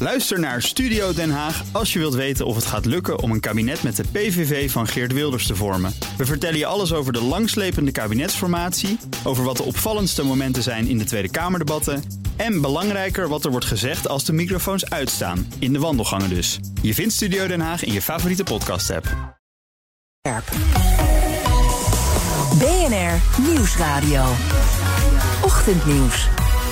Luister naar Studio Den Haag als je wilt weten of het gaat lukken om een kabinet met de PVV van Geert Wilders te vormen. We vertellen je alles over de langslepende kabinetsformatie, over wat de opvallendste momenten zijn in de Tweede Kamerdebatten en belangrijker wat er wordt gezegd als de microfoons uitstaan, in de wandelgangen dus. Je vindt Studio Den Haag in je favoriete podcast-app. BNR Nieuwsradio. Ochtendnieuws.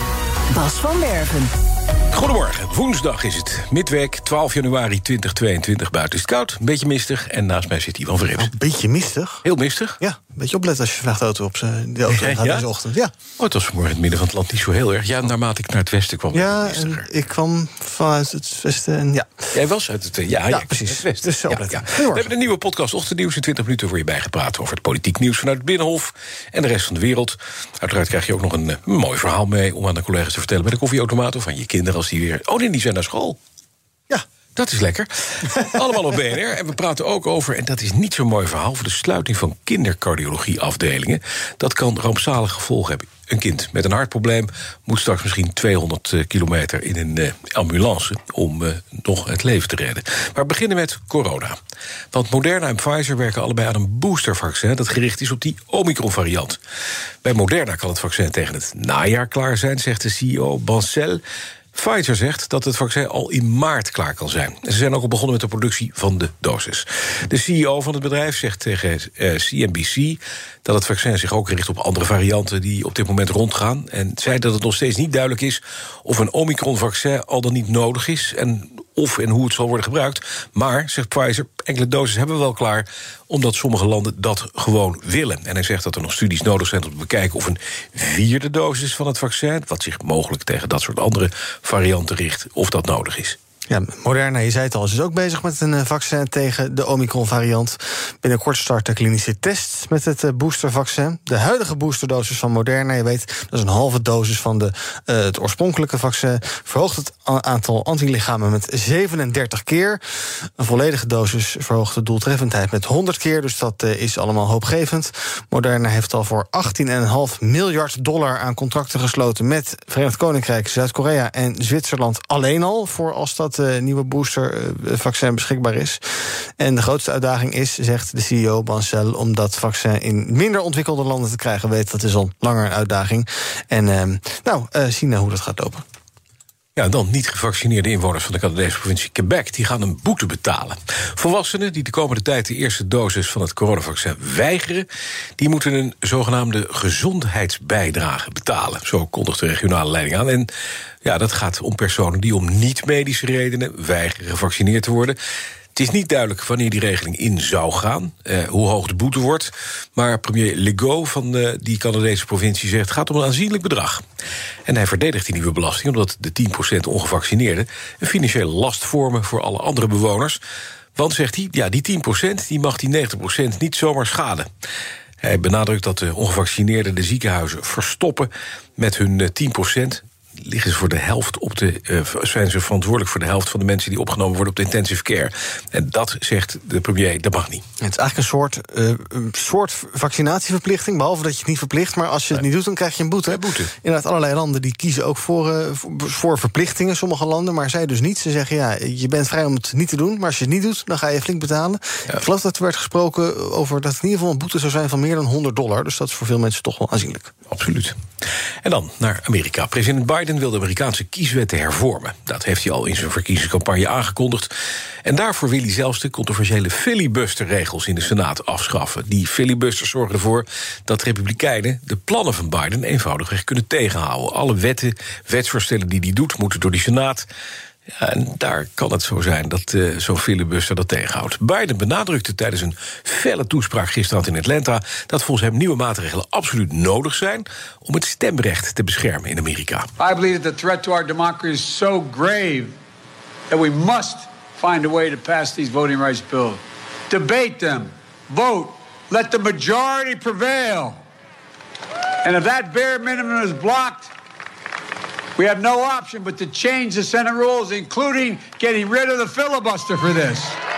Bas van Werven. Goedemorgen, woensdag is het. Midweek, 12 januari 2022. Buiten is het koud, een beetje mistig. En naast mij zit Ivan Verrips. Een beetje mistig? Heel mistig? Ja, een beetje opletten als je vandaag de auto op de auto gaat deze ochtend. Ja. Oh, het was vanmorgen in het midden van het land niet zo heel erg. Ja, naarmate ik naar het westen kwam. Ja, en ik kwam vanuit het westen en ja. Jij was uit het ja, precies. Het westen. Dus zo opletten. We hebben een nieuwe podcast Ochtendnieuws. In 20 minuten voor je bijgepraat over het politiek nieuws vanuit het Binnenhof en de rest van de wereld. Uiteraard krijg je ook nog een mooi verhaal mee om aan de collega's te vertellen bij de koffieautomaat of aan je kinderen als die weer... Oh nee, die zijn naar school. Ja. Dat is lekker. Allemaal op BNR. En we praten ook over, en dat is niet zo'n mooi verhaal... voor de sluiting van kindercardiologieafdelingen. Dat kan rampzalige gevolgen hebben. Een kind met een hartprobleem moet straks misschien 200 kilometer in een ambulance... om nog het leven te redden. Maar we beginnen met corona. Want Moderna en Pfizer werken allebei aan een boostervaccin... dat gericht is op die Omicron-variant. Bij Moderna kan het vaccin tegen het najaar klaar zijn, zegt de CEO Bancel... Pfizer zegt dat het vaccin al in maart klaar kan zijn. Ze zijn ook al begonnen met de productie van de dosis. De CEO van het bedrijf zegt tegen CNBC... dat het vaccin zich ook richt op andere varianten die op dit moment rondgaan. En zei dat het nog steeds niet duidelijk is of een Omicron-vaccin al dan niet nodig is... en of en hoe het zal worden gebruikt. Maar, zegt Pfizer, enkele doses hebben we wel klaar... omdat sommige landen dat gewoon willen. En hij zegt dat er nog studies nodig zijn om te bekijken... of een 4e dosis van het vaccin... wat zich mogelijk tegen dat soort andere varianten richt... of dat nodig is. Ja, Moderna, je zei het al, is ook bezig met een vaccin tegen de Omicron-variant. Binnenkort start de klinische test met het boostervaccin. De huidige boosterdosis van Moderna, je weet, dat is een halve dosis van het oorspronkelijke vaccin. Verhoogt het aantal antilichamen met 37 keer. Een volledige dosis verhoogt de doeltreffendheid met 100 keer. Dus dat is allemaal hoopgevend. Moderna heeft al voor $18,5 miljard aan contracten gesloten met Verenigd Koninkrijk, Zuid-Korea en Zwitserland alleen al, voor als dat nieuwe boostervaccin beschikbaar is. En de grootste uitdaging is, zegt de CEO Bancel, om dat vaccin in minder ontwikkelde landen te krijgen. Weet, dat is al langer een uitdaging. En zien hoe dat gaat lopen. Ja, dan niet gevaccineerde inwoners van de Canadese provincie Quebec... die gaan een boete betalen. Volwassenen die de komende tijd de eerste dosis van het coronavaccin weigeren... die moeten een zogenaamde gezondheidsbijdrage betalen. Zo kondigt de regionale leiding aan. En ja, dat gaat om personen die om niet-medische redenen weigeren gevaccineerd te worden... Het is niet duidelijk wanneer die regeling in zou gaan, hoe hoog de boete wordt. Maar premier Legault van die Canadese provincie zegt... het gaat om een aanzienlijk bedrag. En hij verdedigt die nieuwe belasting omdat de 10% ongevaccineerden... een financiële last vormen voor alle andere bewoners. Want, zegt hij, ja, die 10% die mag die 90% niet zomaar schaden. Hij benadrukt dat de ongevaccineerden de ziekenhuizen verstoppen met hun 10%... liggen ze voor de helft zijn ze verantwoordelijk voor de helft van de mensen die opgenomen worden op de intensive care. En dat, zegt de premier, dat mag niet. Het is eigenlijk een soort vaccinatieverplichting, behalve dat je het niet verplicht, maar als je het niet doet, dan krijg je een boete. Inderdaad, allerlei landen die kiezen ook voor verplichtingen, sommige landen, maar zij dus niet. Ze zeggen, ja, je bent vrij om het niet te doen, maar als je het niet doet, dan ga je flink betalen. Ja. Ik geloof dat er werd gesproken over dat het in ieder geval een boete zou zijn van meer dan $100. Dus dat is voor veel mensen toch wel aanzienlijk. Absoluut. En dan naar Amerika. President Biden wil de Amerikaanse kieswetten hervormen. Dat heeft hij al in zijn verkiezingscampagne aangekondigd. En daarvoor wil hij zelfs de controversiële filibusterregels in de Senaat afschaffen. Die filibusters zorgen ervoor dat republikeinen de plannen van Biden eenvoudigweg kunnen tegenhouden. Alle wetsvoorstellen die hij doet, moeten door die Senaat. Ja, en daar kan het zo zijn dat zo'n filibuster dat tegenhoudt. Biden benadrukte tijdens een felle toespraak gisteravond in Atlanta dat volgens hem nieuwe maatregelen absoluut nodig zijn om het stemrecht te beschermen in Amerika. I believe that the threat to our democracy is so grave that we must find a way to pass these voting rights bills. Debate them, vote, let the majority prevail. And if that bare minimum is blocked, we have no option but to change the Senate rules, including getting rid of the filibuster for this.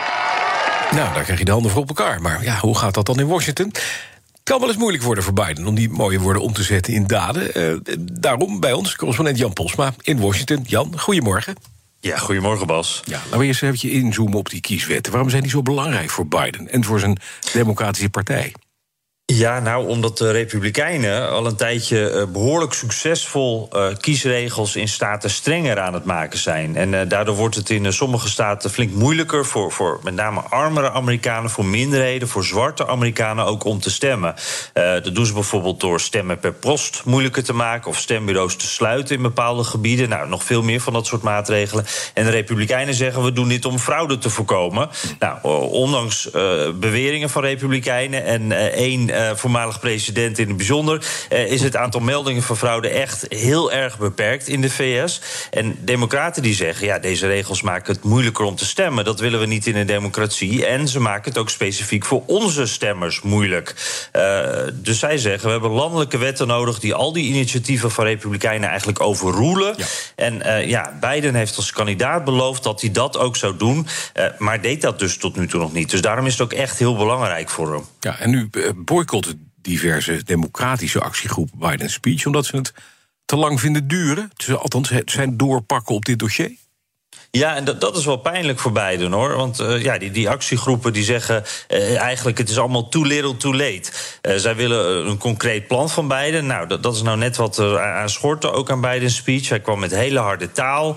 Nou, daar krijg je de handen voor op elkaar. Maar ja, hoe gaat dat dan in Washington? Het kan wel eens moeilijk worden voor Biden om die mooie woorden om te zetten in daden. Daarom bij ons correspondent Jan Posma in Washington. Jan, goedemorgen. Ja, goedemorgen Bas. Ja, laten we eerst een beetje inzoomen op die kieswetten. Waarom zijn die zo belangrijk voor Biden en voor zijn democratische partij? Ja, nou, omdat de Republikeinen al een tijdje behoorlijk succesvol kiesregels in staten strenger aan het maken zijn. En daardoor wordt het in sommige staten flink moeilijker voor met name armere Amerikanen, voor minderheden, voor zwarte Amerikanen ook om te stemmen. Dat doen ze bijvoorbeeld door stemmen per post moeilijker te maken of stembureaus te sluiten in bepaalde gebieden. Nou, nog veel meer van dat soort maatregelen. En de Republikeinen zeggen we doen dit om fraude te voorkomen. Nou, ondanks beweringen van Republikeinen en één voormalig president in het bijzonder, is het aantal meldingen van fraude echt heel erg beperkt in de VS. En democraten die zeggen, ja, deze regels maken het moeilijker om te stemmen. Dat willen we niet in een democratie. En ze maken het ook specifiek voor onze stemmers moeilijk. Dus zij zeggen, we hebben landelijke wetten nodig die al die initiatieven van Republikeinen eigenlijk overroelen. Ja. En Biden heeft als kandidaat beloofd dat hij dat ook zou doen. Maar deed dat dus tot nu toe nog niet. Dus daarom is het ook echt heel belangrijk voor hem. Ja, en nu boycotten diverse democratische actiegroepen Biden's speech, omdat ze het te lang vinden duren. Althans, zijn doorpakken op dit dossier. Ja, en dat is wel pijnlijk voor Biden, hoor. Want die actiegroepen die zeggen eigenlijk het is allemaal too little too late. Zij willen een concreet plan van Biden. Nou, dat is nou net wat er aan schortte, ook aan Bidens speech. Hij kwam met hele harde taal.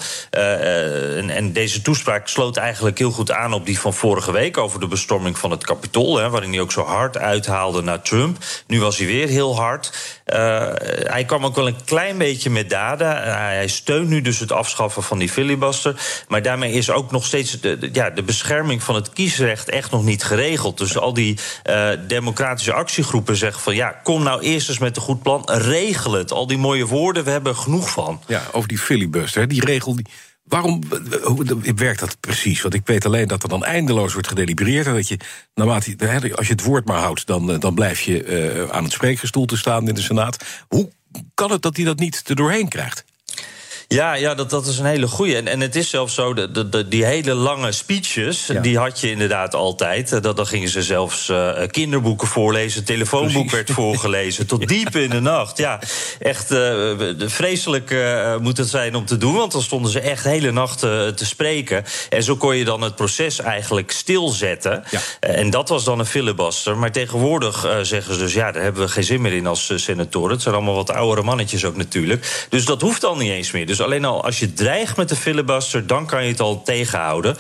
En deze toespraak sloot eigenlijk heel goed aan op die van vorige week over de bestorming van het Capitool, waarin hij ook zo hard uithaalde naar Trump. Nu was hij weer heel hard. Hij kwam ook wel een klein beetje met daden. Hij steunt nu dus het afschaffen van die filibuster. Maar daarmee is ook nog steeds de bescherming van het kiesrecht echt nog niet geregeld. Dus al die democratische actiegroepen zeggen van ja, kom nou eerst eens met een goed plan, regel het. Al die mooie woorden, we hebben er genoeg van. Ja, over die filibuster, die regel. Waarom hoe werkt dat precies? Want ik weet alleen dat er dan eindeloos wordt gedelibereerd. En dat je, als je het woord maar houdt, dan blijf je aan het spreekgestoel te staan in de Senaat. Hoe kan het dat hij dat niet er doorheen krijgt? Ja, dat is een hele goeie. En het is zelfs zo, die hele lange speeches, die had je inderdaad altijd. Dan gingen ze zelfs kinderboeken voorlezen, telefoonboek werd voorgelezen, tot diep in de nacht. Ja, echt vreselijk moet het zijn om te doen, want dan stonden ze echt de hele nacht te spreken. En zo kon je dan het proces eigenlijk stilzetten. Ja. En dat was dan een filibuster. Maar tegenwoordig zeggen ze dus, ja, daar hebben we geen zin meer in als senatoren. Het zijn allemaal wat oudere mannetjes ook natuurlijk. Dus dat hoeft al niet eens meer. Dus alleen al als je dreigt met de filibuster, dan kan je het al tegenhouden.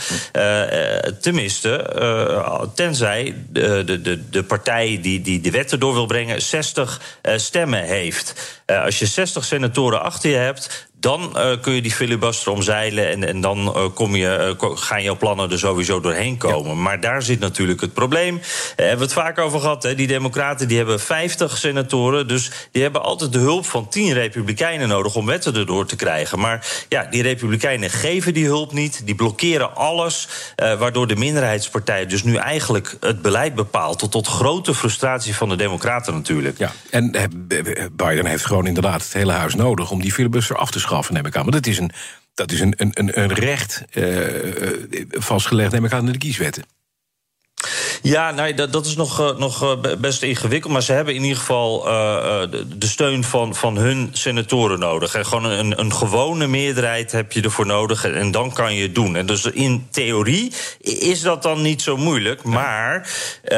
Tenminste, tenzij de partij die de wet erdoor wil brengen 60 stemmen heeft. Als je 60 senatoren achter je hebt, dan kun je die filibuster omzeilen en dan gaan jouw plannen er sowieso doorheen komen. Ja. Maar daar zit natuurlijk het probleem. Hebben we het vaak over gehad. Die democraten die hebben 50 senatoren, dus die hebben altijd de hulp van 10 republikeinen nodig om wetten erdoor te krijgen. Maar ja, die republikeinen geven die hulp niet, die blokkeren alles, waardoor de minderheidspartij dus nu eigenlijk het beleid bepaalt, tot grote frustratie van de democraten natuurlijk. Ja, en Biden heeft gewoon inderdaad het hele huis nodig om die filibuster af te schaffen, neem ik aan. Maar dat is een recht vastgelegd, neem ik aan, in de kieswetten. Ja, nou, dat is nog best ingewikkeld. Maar ze hebben in ieder geval de steun van hun senatoren nodig. En gewoon een gewone meerderheid heb je ervoor nodig. En dan kan je het doen. En dus in theorie is dat dan niet zo moeilijk. Maar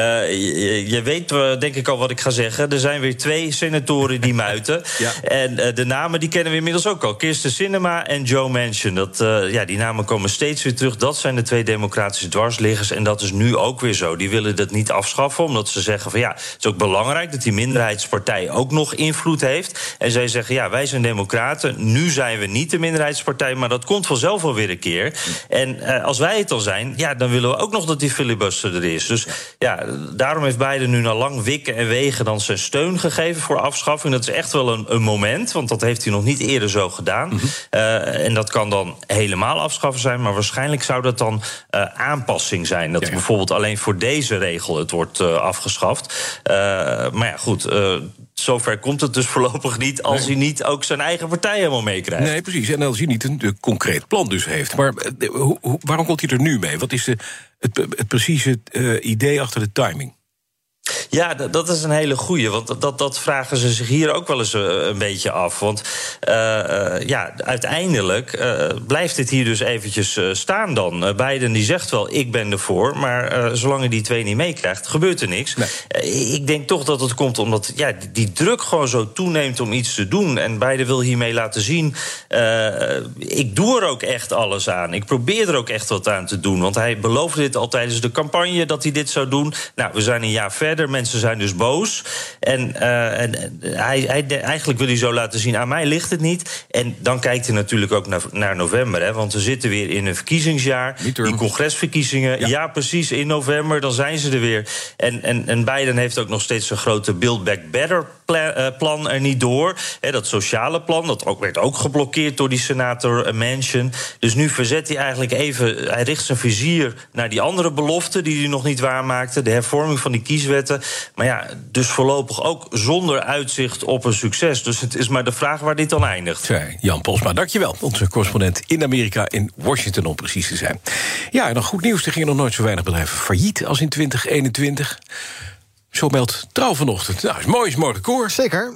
je weet denk ik al wat ik ga zeggen. Er zijn weer 2 senatoren die muiten. Ja. En de namen die kennen we inmiddels ook al. Kirsten Sinema en Joe Manchin. Die namen komen steeds weer terug. Dat zijn de 2 democratische dwarsliggers. En dat is nu ook weer zo. Die willen dat niet afschaffen, omdat ze zeggen van ja, het is ook belangrijk dat die minderheidspartij ook nog invloed heeft. En zij zeggen ja, wij zijn democraten, nu zijn we niet de minderheidspartij, maar dat komt vanzelf wel weer een keer. En als wij het al zijn, ja, dan willen we ook nog dat die filibuster er is. Dus ja, daarom heeft Biden nu na lang wikken en wegen dan zijn steun gegeven voor afschaffing. Dat is echt wel een moment, want dat heeft hij nog niet eerder zo gedaan. Mm-hmm. En dat kan dan helemaal afschaffen zijn, maar waarschijnlijk zou dat dan aanpassing zijn. Dat bijvoorbeeld alleen voor deze regel het wordt afgeschaft. Maar ja, goed, zover komt het dus voorlopig niet als hij niet ook zijn eigen partij helemaal meekrijgt. Nee, precies. En als hij niet een concreet plan dus heeft. Maar waarom komt hij er nu mee? Wat is het precieze idee achter de timing? Ja, dat is een hele goeie. Want dat vragen ze zich hier ook wel eens een beetje af. Want uiteindelijk blijft dit hier dus eventjes staan dan. Biden die zegt wel, ik ben ervoor. Maar zolang hij die 2 niet meekrijgt, gebeurt er niks. Nee. Ik denk toch dat het komt omdat die druk gewoon zo toeneemt om iets te doen. En Biden wil hiermee laten zien, ik doe er ook echt alles aan. Ik probeer er ook echt wat aan te doen. Want hij beloofde dit al tijdens de campagne dat hij dit zou doen. Nou, we zijn een jaar verder. Mensen zijn dus boos. En eigenlijk wil hij zo laten zien, aan mij ligt het niet. En dan kijkt hij natuurlijk ook naar november. Hè, want we zitten weer in een verkiezingsjaar. Die congresverkiezingen. Ja, precies, in november, dan zijn ze er weer. En Biden heeft ook nog steeds een grote Build Back Better plan er niet door. Hè, dat sociale plan, dat werd ook geblokkeerd door die senator Manchin. Dus nu verzet hij eigenlijk even, hij richt zijn vizier naar die andere beloften die hij nog niet waarmaakte, de hervorming van die kieswetten. Maar dus voorlopig ook zonder uitzicht op een succes. Dus het is maar de vraag waar dit dan eindigt. Jan Polsma, dankjewel. Onze correspondent in Amerika, in Washington om precies te zijn. Ja, en dan goed nieuws, er gingen nog nooit zo weinig bedrijven failliet als in 2021. Zo meldt Trouw vanochtend. Nou, is mooi record. Zeker.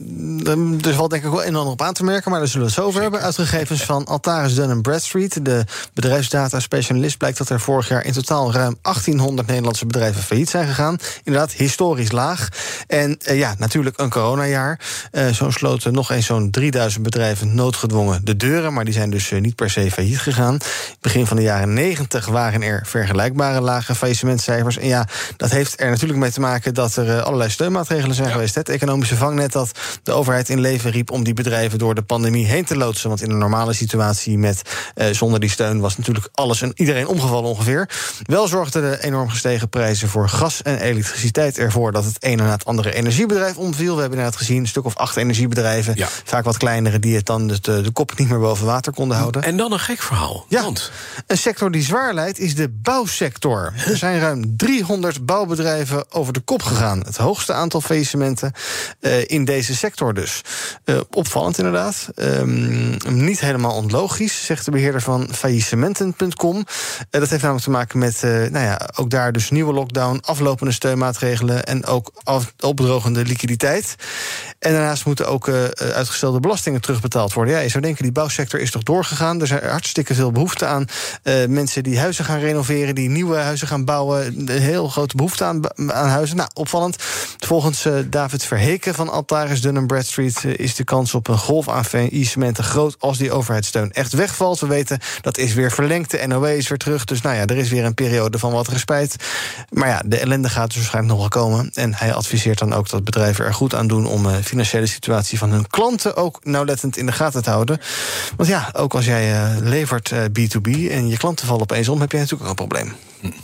Dus valt denk ik wel een en ander op aan te merken, maar daar zullen we het zo over hebben. Uit gegevens van Altaris Dun & Bradstreet, de bedrijfsdata-specialist, blijkt dat er vorig jaar in totaal ruim 1800 Nederlandse bedrijven failliet zijn gegaan. Inderdaad, historisch laag. En natuurlijk een coronajaar. Zo sloten nog eens zo'n 3000 bedrijven noodgedwongen de deuren, maar die zijn dus niet per se failliet gegaan. Begin van de jaren 90 waren er vergelijkbare lage faillissementcijfers. En dat heeft er natuurlijk mee te maken dat er allerlei steunmaatregelen zijn geweest. Het economische vangnet dat de overheid in leven riep om die bedrijven door de pandemie heen te loodsen. Want in een normale situatie zonder die steun was natuurlijk alles en iedereen omgevallen ongeveer. Wel zorgden de enorm gestegen prijzen voor gas en elektriciteit ervoor dat het ene na het andere energiebedrijf omviel. We hebben inderdaad gezien een stuk of 8 energiebedrijven, vaak wat kleinere, die het dan de kop niet meer boven water konden houden. En dan een gek verhaal. Ja, een sector die zwaar leidt is de bouwsector. Er zijn ruim 300 bouwbedrijven over de kop gegaan. Het hoogste aantal faillissementen in deze sector dus. Opvallend inderdaad. Niet helemaal onlogisch, zegt de beheerder van faillissementen.com. Dat heeft namelijk te maken met ook daar dus nieuwe lockdown, aflopende steunmaatregelen en ook opdrogende liquiditeit. En daarnaast moeten ook uitgestelde belastingen terugbetaald worden. Ja, je zou denken, die bouwsector is toch doorgegaan. Er zijn hartstikke veel behoefte aan. Mensen die huizen gaan renoveren, die nieuwe huizen gaan bouwen. Een heel grote behoefte aan huizen. Nou, opvallend. Volgens David Verheken van Altaris Dun & Bradstreet is de kans op een golf aan faillissementen groot als die overheidssteun echt wegvalt. We weten, dat is weer verlengd. De NOW is weer terug. Dus er is weer een periode van wat respijt. Maar de ellende gaat dus waarschijnlijk nog wel komen. En hij adviseert dan ook dat bedrijven er goed aan doen om de financiële situatie van hun klanten ook nauwlettend in de gaten te houden. Want ook als jij levert B2B en je klanten vallen opeens om, heb jij natuurlijk ook een probleem.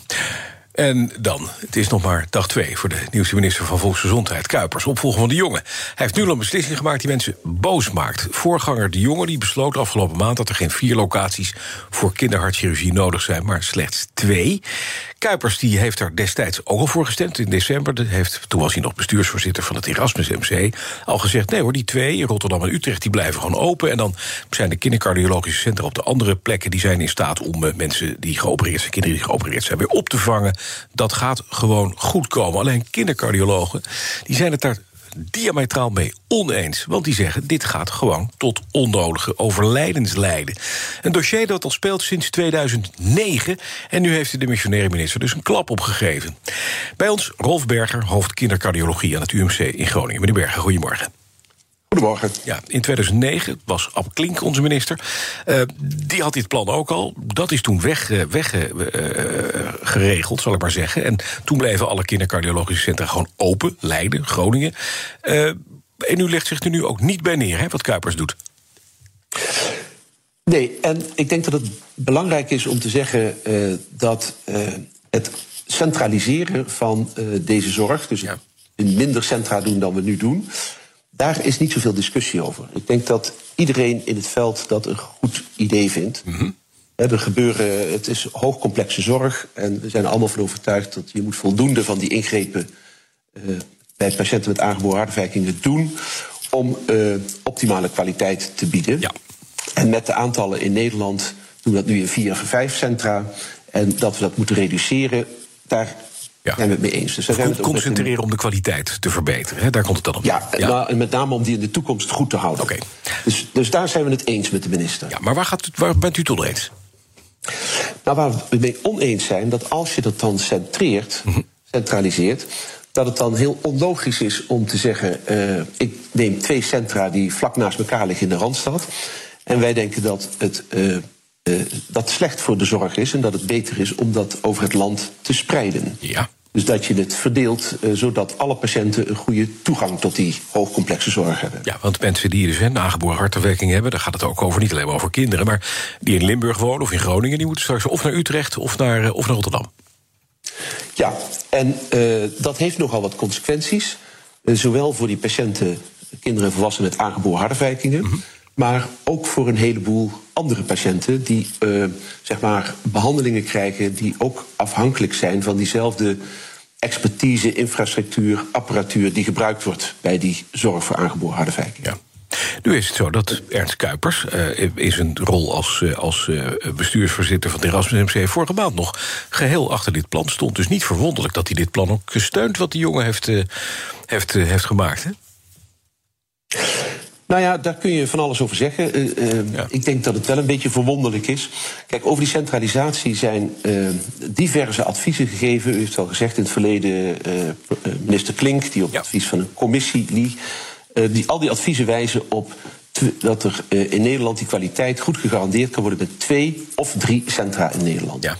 En dan, het is nog maar dag 2 voor de nieuwste minister van Volksgezondheid, Kuipers, opvolger van De Jonge. Hij heeft nu al een beslissing gemaakt die mensen boos maakt. Voorganger De Jonge die besloot afgelopen maand dat er geen 4 locaties voor kinderhartchirurgie nodig zijn, maar slechts 2. Kuipers die heeft daar destijds ook al voor gestemd in december. Toen was hij nog bestuursvoorzitter van het Erasmus MC. Al gezegd, nee hoor, die 2, Rotterdam en Utrecht, die blijven gewoon open. En dan zijn de kindercardiologische centra op de andere plekken, die zijn in staat om mensen die geopereerd zijn, kinderen die geopereerd zijn, weer op te vangen. Dat gaat gewoon goed komen. Alleen kindercardiologen, die zijn het daar diametraal mee oneens. Want die zeggen, dit gaat gewoon tot onnodige overlijdens leiden. Een dossier dat al speelt sinds 2009... en nu heeft de demissionaire minister dus een klap opgegeven. Bij ons Rolf Berger, hoofd kindercardiologie aan het UMC in Groningen. Meneer Berger, goedemorgen. Goedemorgen. Ja, in 2009 was Ab Klink onze minister. Die had dit plan ook al. Dat is toen geregeld, zal ik maar zeggen. En toen bleven alle kindercardiologische centra gewoon open. Leiden, Groningen. En u legt zich er nu ook niet bij neer, hè, wat Kuipers doet. Nee, en ik denk dat het belangrijk is om te zeggen dat het centraliseren van deze zorg, dus in minder centra doen dan we nu doen, daar is niet zoveel discussie over. Ik denk dat iedereen in het veld dat een goed idee vindt. Mm-hmm. Het is hoogcomplexe zorg en we zijn er allemaal van overtuigd dat je moet voldoende van die ingrepen bij patiënten met aangeboren hartafwijkingen doen om optimale kwaliteit te bieden. Ja. En met de aantallen in Nederland doen we dat nu in 4 of 5 centra. En dat we dat moeten reduceren, daar zijn we het mee eens. Dus concentreren om de kwaliteit te verbeteren. Hè? Daar komt het dan op. Ja, maar met name om die in de toekomst goed te houden. Okay. Dus daar zijn we het eens met de minister. Ja, maar waar bent u het oneens? Nou, waar we het mee oneens zijn, dat als je dat dan centraliseert, dat het dan heel onlogisch is om te zeggen, ik neem 2 centra die vlak naast elkaar liggen in de Randstad. En wij denken dat dat slecht voor de zorg is en dat het beter is om dat over het land te spreiden. Ja. Dus dat je het verdeelt, zodat alle patiënten een goede toegang tot die hoogcomplexe zorg hebben. Ja, want mensen die dus een aangeboren hartafwijking hebben, daar gaat het ook over, niet alleen maar over kinderen, maar die in Limburg wonen of in Groningen, die moeten straks of naar Utrecht of naar Rotterdam. Ja, en dat heeft nogal wat consequenties. Zowel voor die patiënten, kinderen en volwassenen met aangeboren hartafwijkingen, maar ook voor een heleboel andere patiënten die behandelingen krijgen die ook afhankelijk zijn van diezelfde expertise, infrastructuur, apparatuur die gebruikt wordt bij die zorg voor aangeboren hartafwijkingen. Ja. Nu is het zo dat Ernst Kuipers in zijn rol als bestuursvoorzitter van het Erasmus MC vorige maand nog geheel achter dit plan stond. Dus niet verwonderlijk dat hij dit plan ook steunt wat die jongen heeft gemaakt, hè? Nou ja, daar kun je van alles over zeggen. Ik denk dat het wel een beetje verwonderlijk is. Kijk, over die centralisatie zijn diverse adviezen gegeven. U heeft al gezegd in het verleden, minister Klink, die op advies van een commissie al die adviezen wijzen op dat er in Nederland die kwaliteit goed gegarandeerd kan worden met 2 of 3 centra in Nederland. Ja.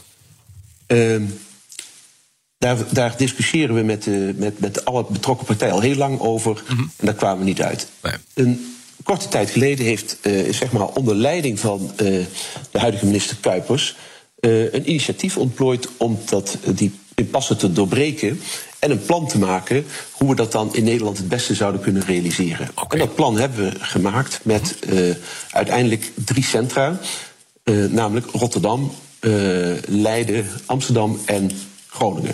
Daar discussiëren we met alle betrokken partijen al heel lang over. En daar kwamen we niet uit. Nee. Een korte tijd geleden heeft onder leiding van de huidige minister Kuipers een initiatief ontplooid om die impasse te doorbreken en een plan te maken hoe we dat dan in Nederland het beste zouden kunnen realiseren. Okay. En dat plan hebben we gemaakt met uiteindelijk 3 centra, namelijk Rotterdam, Leiden, Amsterdam en Groningen.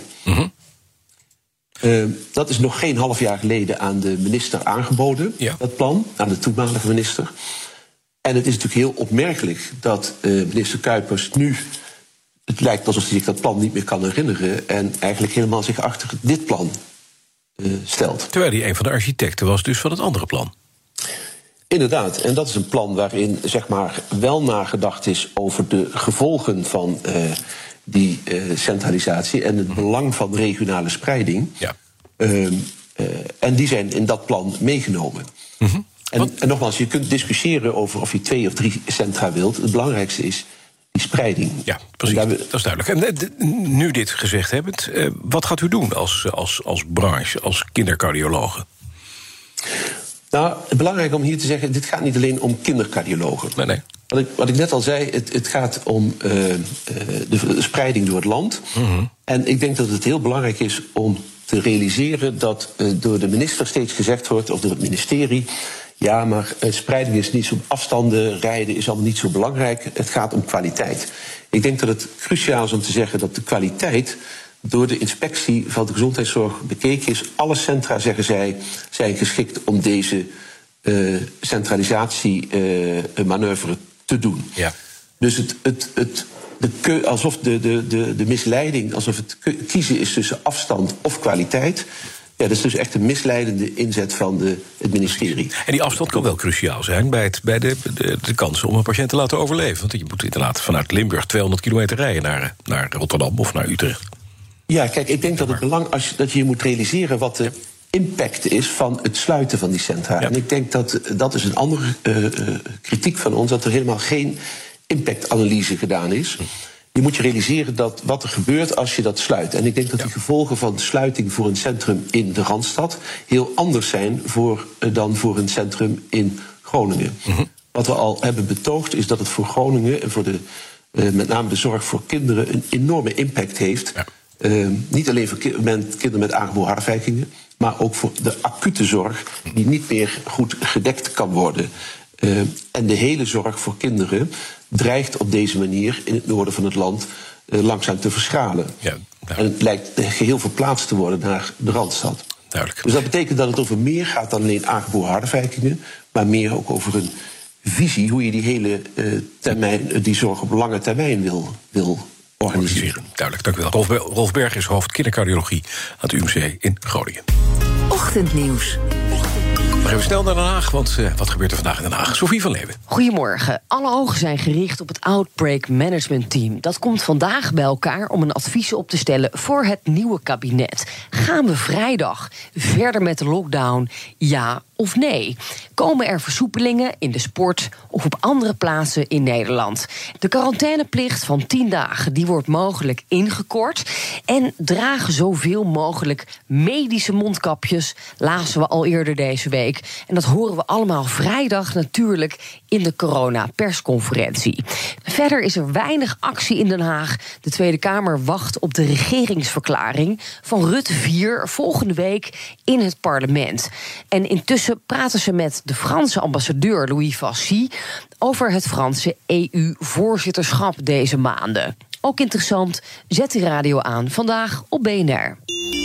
Dat is nog geen half jaar geleden aan de minister aangeboden, dat plan, aan de toenmalige minister. En het is natuurlijk heel opmerkelijk dat minister Kuipers nu, het lijkt alsof hij zich dat plan niet meer kan herinneren en eigenlijk helemaal zich achter dit plan stelt. Terwijl hij een van de architecten was dus van het andere plan. Inderdaad, en dat is een plan waarin wel nagedacht is over de gevolgen van die centralisatie en het belang van regionale spreiding. Ja. En die zijn in dat plan meegenomen. En nogmaals, je kunt discussiëren over of je 2 of 3 centra wilt. Het belangrijkste is die spreiding. Ja, precies, dat is duidelijk. En nu dit gezegd hebbend, wat gaat u doen als branche, als kindercardiologen? Nou, belangrijk om hier te zeggen, dit gaat niet alleen om kindercardiologen. Nee. Wat ik net al zei, het gaat om de spreiding door het land. En ik denk dat het heel belangrijk is om te realiseren dat door de minister steeds gezegd wordt, of door het ministerie, ja, maar spreiding is niet zo, afstanden rijden is allemaal niet zo belangrijk. Het gaat om kwaliteit. Ik denk dat het cruciaal is om te zeggen dat de kwaliteit door de inspectie van de gezondheidszorg bekeken is. Alle centra, zeggen zij, zijn geschikt om deze centralisatiemanoeuvre te doen. Ja. Dus alsof de misleiding, alsof het kiezen is tussen afstand of kwaliteit. Ja, dat is dus echt een misleidende inzet van het ministerie. En die afstand kan wel cruciaal zijn bij de kansen om een patiënt te laten overleven. Want je moet inderdaad vanuit Limburg 200 kilometer rijden naar Rotterdam of naar Utrecht. Ja, kijk, ik denk dat het belang dat je moet realiseren wat de impact is van het sluiten van die centra. Ja. En ik denk dat is een andere kritiek van ons, dat er helemaal geen impactanalyse gedaan is. Je moet je realiseren wat er gebeurt als je dat sluit. En ik denk dat die gevolgen van de sluiting voor een centrum in de Randstad heel anders zijn dan voor een centrum in Groningen. Wat we al hebben betoogd is dat het voor Groningen en voor met name de zorg voor kinderen een enorme impact heeft. Ja. Niet alleen voor kinderen met aangeboren hartafwijkingen, maar ook voor de acute zorg die niet meer goed gedekt kan worden. En de hele zorg voor kinderen dreigt op deze manier in het noorden van het land langzaam te verschalen. Ja, en het lijkt geheel verplaatst te worden naar de Randstad. Duidelijk. Dus dat betekent dat het over meer gaat dan alleen aangeboren hartafwijkingen, maar meer ook over een visie hoe je die hele die zorg op lange termijn wil organiseren. Duidelijk, dank u wel. Rolf Berg is hoofd kindercardiologie aan het UMC in Groningen. Ochtendnieuws. Maar even snel naar Den Haag, want wat gebeurt er vandaag in Den Haag? Sophie van Leeuwen. Goedemorgen. Alle ogen zijn gericht op het Outbreak Management Team. Dat komt vandaag bij elkaar om een advies op te stellen voor het nieuwe kabinet. Gaan we vrijdag verder met de lockdown? Ja of nee? Komen er versoepelingen in de sport of op andere plaatsen in Nederland? De quarantaineplicht van 10 dagen die wordt mogelijk ingekort. En dragen zoveel mogelijk medische mondkapjes, lazen we al eerder deze week. En dat horen we allemaal vrijdag natuurlijk in de corona-persconferentie. Verder is er weinig actie in Den Haag. De Tweede Kamer wacht op de regeringsverklaring van Rutte 4 volgende week in het parlement. En intussen praten ze met de Franse ambassadeur Louis Fassy over het Franse EU-voorzitterschap deze maanden. Ook interessant, zet die radio aan vandaag op BNR.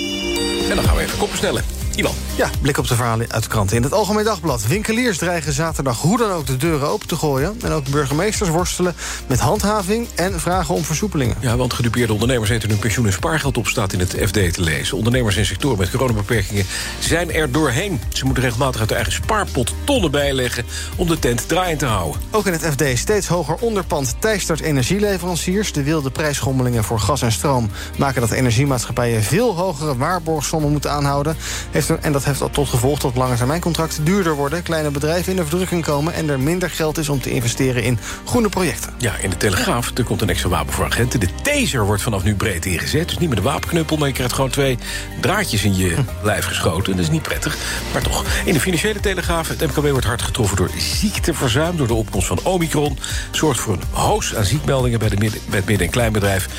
En dan gaan we even koppen snellen. Ivan. Ja, blik op de verhalen uit de kranten. In het Algemeen Dagblad. Winkeliers dreigen zaterdag hoe dan ook de deuren open te gooien. En ook burgemeesters worstelen met handhaving en vragen om versoepelingen. Ja, want gedupeerde ondernemers eten hun pensioen en spaargeld op, staat in het FD te lezen. Ondernemers in sectoren met coronabeperkingen zijn er doorheen. Ze moeten regelmatig uit de eigen spaarpot tonnen bijleggen om de tent draaiend te houden. Ook in het FD steeds hoger onderpand teistert energieleveranciers. De wilde prijsschommelingen voor gas en stroom maken dat energiemaatschappijen veel hogere waarborgsommen moeten aanhouden. En dat heeft tot gevolg dat langetermijncontracten duurder worden, kleine bedrijven in de verdrukking komen en er minder geld is om te investeren in groene projecten. Ja, in de Telegraaf, er komt een extra wapen voor agenten. De taser wordt vanaf nu breed ingezet. Dus niet met de wapenknuppel, maar je krijgt gewoon 2 draadjes in je lijf geschoten. Dat is niet prettig, maar toch. In de Financiële Telegraaf, het MKB wordt hard getroffen door ziekteverzuim, door de opkomst van Omicron. Zorgt voor een hoos aan ziekmeldingen bij het midden- en kleinbedrijf.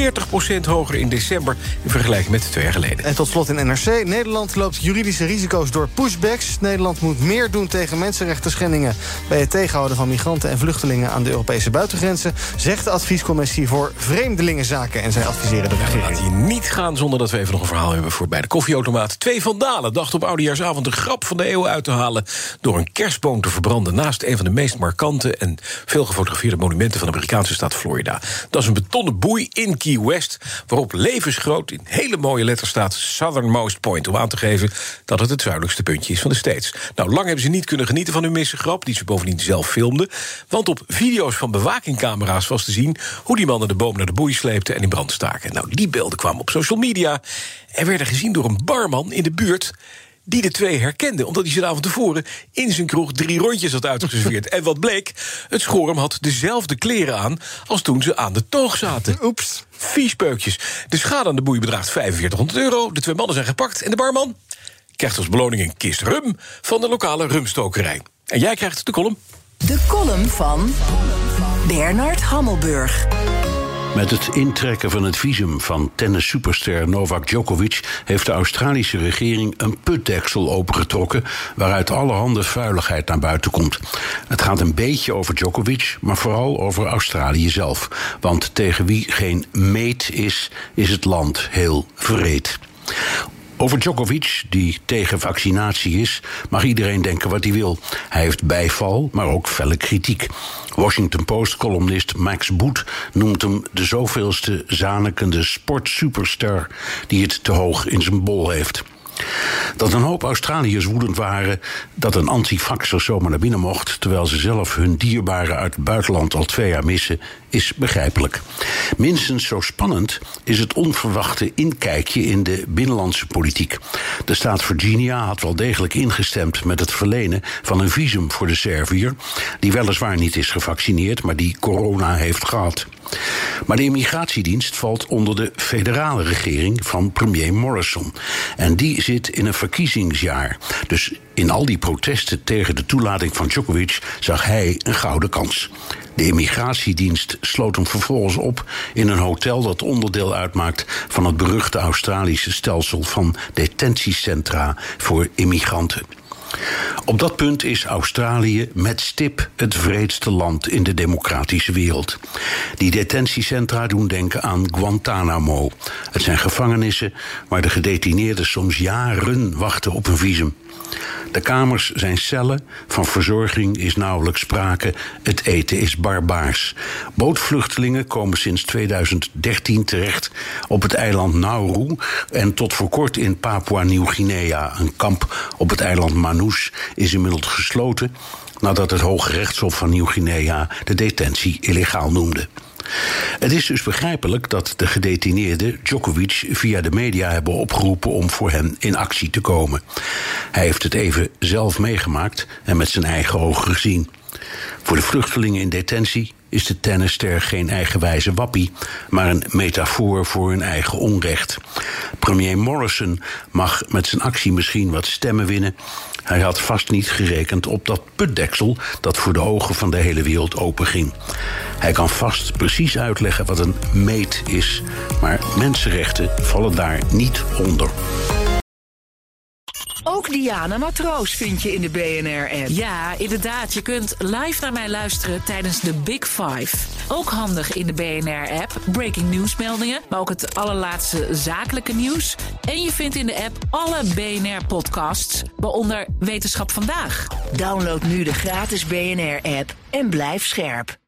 40% hoger in december in vergelijking met 2 jaar geleden. En tot slot in NRC, Nederland loopt juridische risico's door pushbacks. Nederland moet meer doen tegen mensenrechten schendingen bij het tegenhouden van migranten en vluchtelingen aan de Europese buitengrenzen, zegt de adviescommissie voor vreemdelingenzaken. En zij adviseren de regering. Laat hier niet gaan zonder dat we even nog een verhaal hebben voor bij de koffieautomaat. 2 vandalen dachten op oudejaarsavond een grap van de eeuw uit te halen door een kerstboom te verbranden naast een van de meest markante en veel gefotografeerde monumenten van de Amerikaanse staat Florida. Dat is een betonnen boei in Key West, waarop levensgroot in hele mooie letters staat Southernmost Point, om aan te geven dat het zuidelijkste puntje is van de States. Nou, lang hebben ze niet kunnen genieten van hun missengrap, die ze bovendien zelf filmden, want op video's van bewakingcamera's was te zien hoe die mannen de boom naar de boei sleepten en in brand staken. Nou, die beelden kwamen op social media en werden gezien door een barman in de buurt die de 2 herkende, omdat hij ze de avond tevoren in zijn kroeg 3 rondjes had uitgeserveerd. En wat bleek, het schorum had dezelfde kleren aan als toen ze aan de toog zaten. Oeps. Viespeukjes. De schade aan de boei bedraagt €4500. De 2 mannen zijn gepakt en de barman krijgt als beloning een kist rum van de lokale rumstokerij. En jij krijgt de column. De column van Bernard Hammelburg. Met het intrekken van het visum van tennissuperster Novak Djokovic heeft de Australische regering een putdeksel opengetrokken waaruit allerhande vuiligheid naar buiten komt. Het gaat een beetje over Djokovic, maar vooral over Australië zelf. Want tegen wie geen meet is, is het land heel wreed. Over Djokovic, die tegen vaccinatie is, mag iedereen denken wat hij wil. Hij heeft bijval, maar ook felle kritiek. Washington Post-columnist Max Boot noemt hem de zoveelste zanikende sportsuperstar die het te hoog in zijn bol heeft. Dat een hoop Australiërs woedend waren dat een antivaxer zomaar naar binnen mocht, terwijl ze zelf hun dierbaren uit het buitenland al 2 jaar missen, is begrijpelijk. Minstens zo spannend is het onverwachte inkijkje in de binnenlandse politiek. De staat Virginia had wel degelijk ingestemd met het verlenen van een visum voor de Serviër, die weliswaar niet is gevaccineerd, maar die corona heeft gehad. Maar de immigratiedienst valt onder de federale regering van premier Morrison. En die zit in een verkiezingsjaar. Dus in al die protesten tegen de toelating van Djokovic zag hij een gouden kans. De immigratiedienst sloot hem vervolgens op in een hotel dat onderdeel uitmaakt van het beruchte Australische stelsel van detentiecentra voor immigranten. Op dat punt is Australië met stip het wreedste land in de democratische wereld. Die detentiecentra doen denken aan Guantanamo. Het zijn gevangenissen waar de gedetineerden soms jaren wachten op een visum. De kamers zijn cellen, van verzorging is nauwelijks sprake, het eten is barbaars. Bootvluchtelingen komen sinds 2013 terecht op het eiland Nauru en tot voor kort in Papua-Nieuw-Guinea. Een kamp op het eiland Manus is inmiddels gesloten nadat het Hoge Rechtshof van Nieuw-Guinea de detentie illegaal noemde. Het is dus begrijpelijk dat de gedetineerden Djokovic via de media hebben opgeroepen om voor hen in actie te komen. Hij heeft het even zelf meegemaakt en met zijn eigen ogen gezien. Voor de vluchtelingen in detentie is de tennisster geen eigenwijze wappie, maar een metafoor voor hun eigen onrecht. Premier Morrison mag met zijn actie misschien wat stemmen winnen. Hij had vast niet gerekend op dat putdeksel dat voor de ogen van de hele wereld openging. Hij kan vast precies uitleggen wat een meet is, maar mensenrechten vallen daar niet onder. Ook Diana Matroos vind je in de BNR-app. Ja, inderdaad. Je kunt live naar mij luisteren tijdens de Big Five. Ook handig in de BNR-app. Breaking nieuwsmeldingen, maar ook het allerlaatste zakelijke nieuws. En je vindt in de app alle BNR-podcasts, waaronder Wetenschap Vandaag. Download nu de gratis BNR-app en blijf scherp.